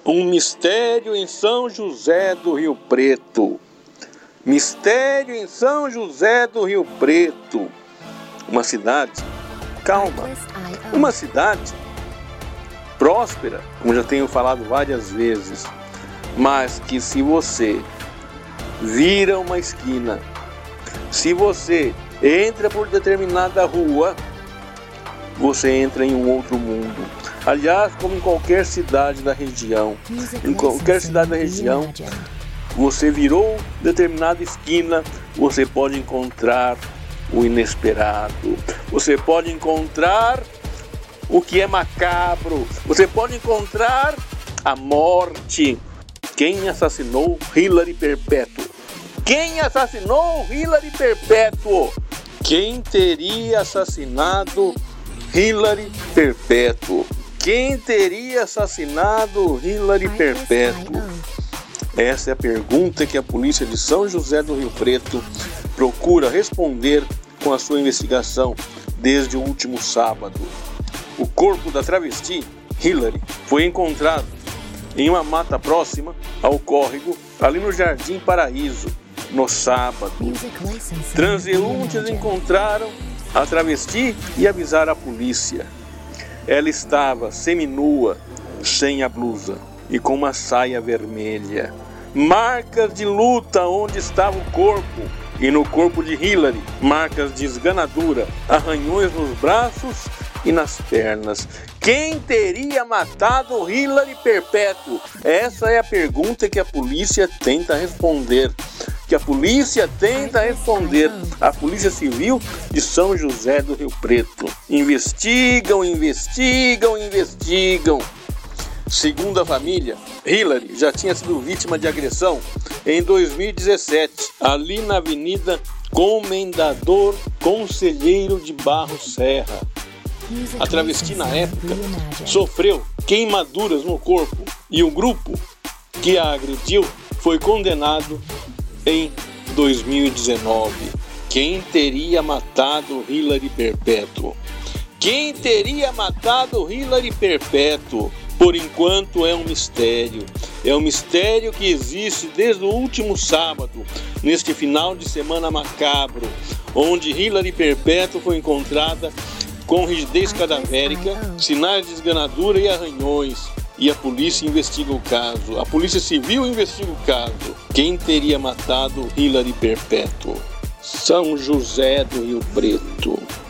Um mistério em São José do Rio Preto. Mistério em São José do Rio Preto. Uma cidade calma. Uma cidade próspera, como já tenho falado várias vezes. Mas que se você vira uma esquina, se você entra por determinada rua, você entra em um outro mundo. Aliás, como em qualquer cidade da região, você virou determinada esquina, você pode encontrar o inesperado. Você pode encontrar o que é macabro. Você pode encontrar a morte. Quem assassinou Hillary Perpétuo? Quem assassinou Hillary Perpétuo? Quem teria assassinado Hillary Perpétuo? Quem teria assassinado Hillary Perpétuo? Essa é a pergunta que a polícia de São José do Rio Preto procura responder com a sua investigação desde o último sábado. O corpo da travesti Hillary foi encontrado em uma mata próxima ao córrego, ali no Jardim Paraíso, no sábado. Transeuntes encontraram a travesti e avisaram a polícia. Ela estava seminua, sem a blusa e com uma saia vermelha. Marcas de luta onde estava o corpo. E no corpo de Hillary, marcas de esganadura, arranhões nos braços e nas pernas. Quem teria matado Hillary Perpétuo? Essa é a pergunta que a polícia tenta responder. A Polícia Civil de São José do Rio Preto. Investigam. Segundo a família, Hillary já tinha sido vítima de agressão em 2017, ali na Avenida Comendador Conselheiro de Barros Serra. A travesti, na época, sofreu queimaduras no corpo e o grupo que a agrediu foi condenado em 2019. Quem teria matado Hillary Perpétuo? Quem teria matado Hillary Perpétuo? Por enquanto é um mistério. É um mistério que existe desde o último sábado, neste final de semana macabro, onde Hillary Perpétuo foi encontrada com rigidez cadavérica, sinais de esganadura e arranhões. E a polícia investiga o caso. A Polícia Civil investiga o caso. Quem teria matado Hillary Perpétuo? São José do Rio Preto.